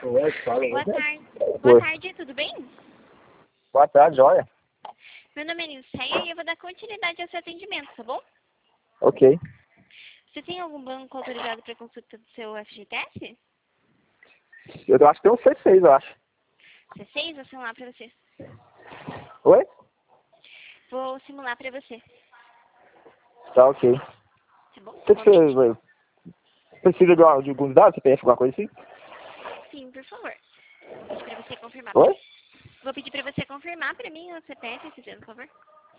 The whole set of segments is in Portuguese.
Boa tarde. Oi. Boa tarde, tudo bem? Boa tarde, joia. Meu nome é Nilceia e eu vou dar continuidade ao seu atendimento, tá bom? Ok. Você tem algum banco autorizado para consulta do seu FGTS? Eu acho que tem um C6, eu acho. C6, vou simular para você. Oi? Vou simular para você, Tá, ok. tá bom? O que você precisa de alguns dados, CPF, alguma coisa assim? Sim, por favor. Vou pedir para você confirmar. Oi? Vou pedir para você confirmar para mim o CPF, por favor.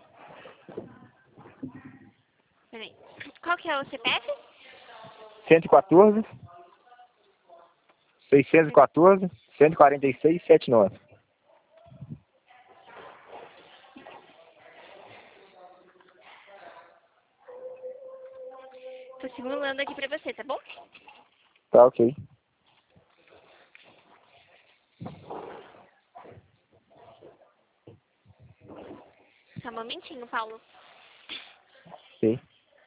Peraí. Qual que é o CPF? 114, 614, 146, 79. Tô simulando aqui para você, tá bom? Tá, ok. Só um momentinho, Paulo. Ok.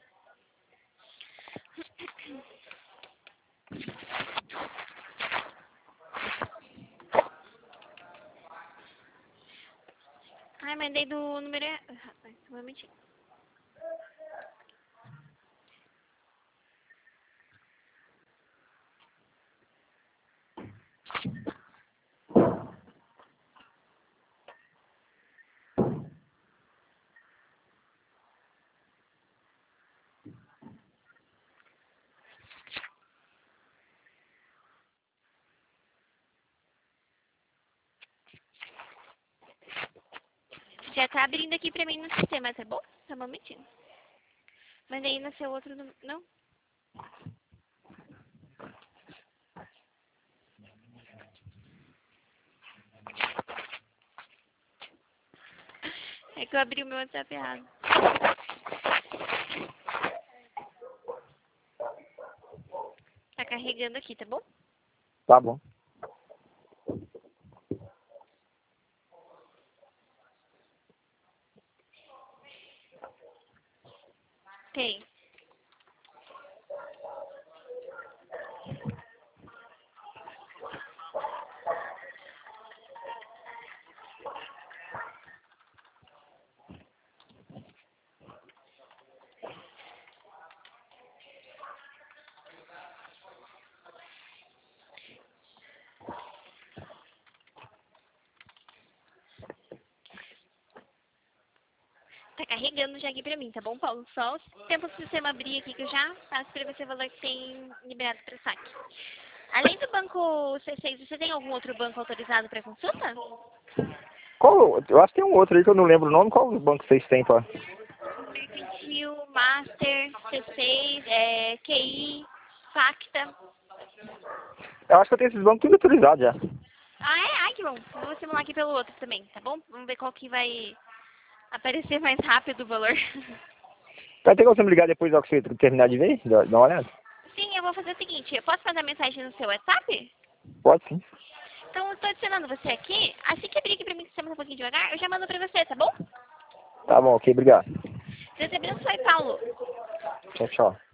Ai, mandei do número... Só um momentinho. Já tá abrindo aqui pra mim no sistema, tá bom? Só um momentinho. Mandei no seu outro número. Não? É que eu abri o meu WhatsApp errado. Tá carregando aqui, tá bom? Tá bom. Tem. Tá carregando já aqui pra mim, tá bom, Paulo? Só o tempo do sistema abrir aqui que eu já passo pra você o valor que tem liberado pra saque. Além do banco C6, você tem algum outro banco autorizado pra consulta? Qual, eu acho que tem um outro aí que eu não lembro o nome. Qual banco vocês têm, pá? Mercantil, Master, C6, QI, Facta. Eu acho que eu tenho esses bancos tudo autorizado já. Ah, é? Ai, que bom. Eu vou simular aqui pelo outro também, tá bom? Vamos ver qual que vai aparecer mais rápido o valor. Vai ter como você me ligar depois que você terminar de ver? Dá uma olhada? Sim, eu vou fazer o seguinte. Eu posso mandar mensagem no seu WhatsApp? Pode sim. Então, eu estou adicionando você aqui. Assim que abrir aqui pra mim, que você um pouquinho devagar, eu já mando pra você, tá bom? Tá bom, ok, obrigado. Deus te abençoe, Paulo. Tchau, tchau.